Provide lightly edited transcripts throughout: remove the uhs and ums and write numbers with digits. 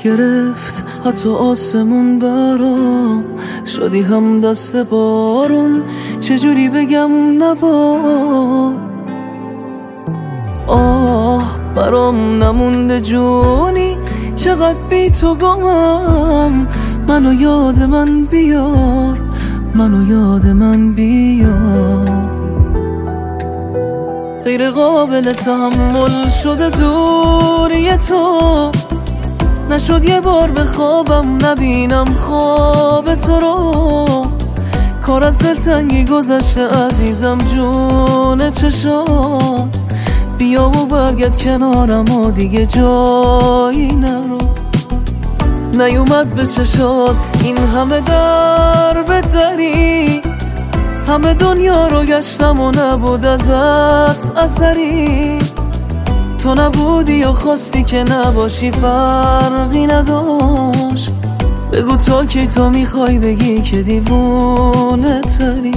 گرفت حتی آسمون برام، شدی هم دست بارون، چجوری بگم نبار. آه برام نمونده جونی، چقدر بی تو گمم. منو یاد من بیار، منو یاد من بیار. غیر قابل تحمل شده دوری تو، نشد یه بار به خوابم نبینم خواب تو رو. کار از دلتنگی گذشته عزیزم جون چشام، بیا و برگرد کنارم و دیگه جایی نرو. نیومد به چشات این همه در به دری، همه دنیا رو گشتم و نبود ازت اثری. تو نبودی یا خواستی که نباشی فرقی نداشت. بگو تا کی تو میخوای بگی که دیوونه تری.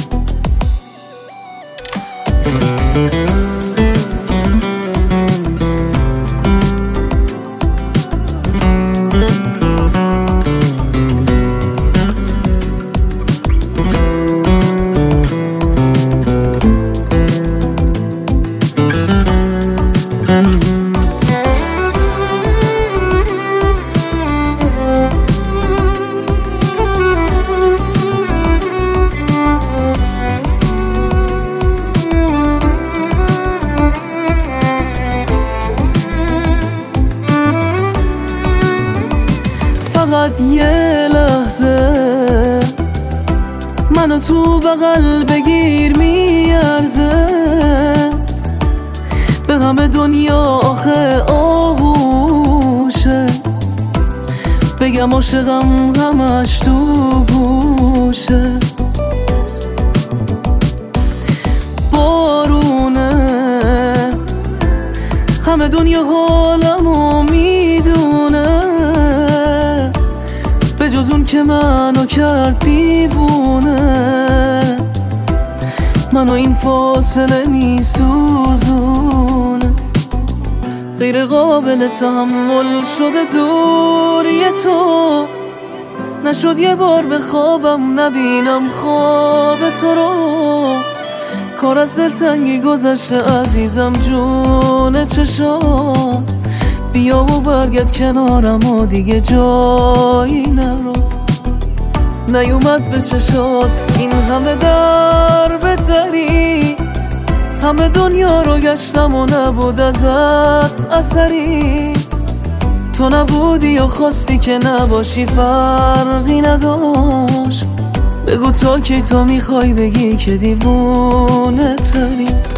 فقط یه لحظه منو تو بغل بگیر، میارزه به همه دنیا آخه آغوشه. بگم عاشقم همش تو گوشه. بارونه همه دنیا حالمو میدونه، به جز اون که منو کرد دیوونه. منو این فاصله میسوزونه. غیر قابل تحمل شده دوری تو، نشد یه بار به خوابم نبینم خواب تو رو. کار از دلتنگی گذشته عزیزم جون چشام، بیا و برگرد کنارم و دیگه جایی نرو. نیومد به چشات این همه در به دری، همه دنیا رو گشتم و نبود ازت اثری. تو نبودی یا خواستی که نباشی فرقی نداشت. بگو تا کی تو میخوای بگی که دیوونه تری.